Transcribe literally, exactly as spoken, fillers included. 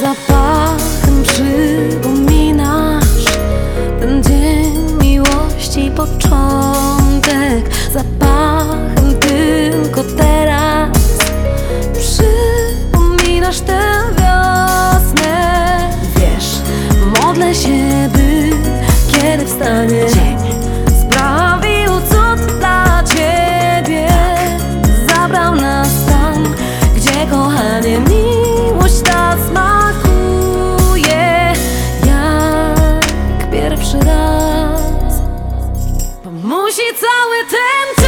zapachem przypominasz ten dzień miłości, początek. Zapachem tylko teraz przypominasz tę wiosnę. Wiesz, modlę się, by kiedy wstanie dzień, sprawił cud dla ciebie. Zabrał nas tam, gdzie kochanie, miłość ta smakuje jak pierwszy raz. Bo musi cały ten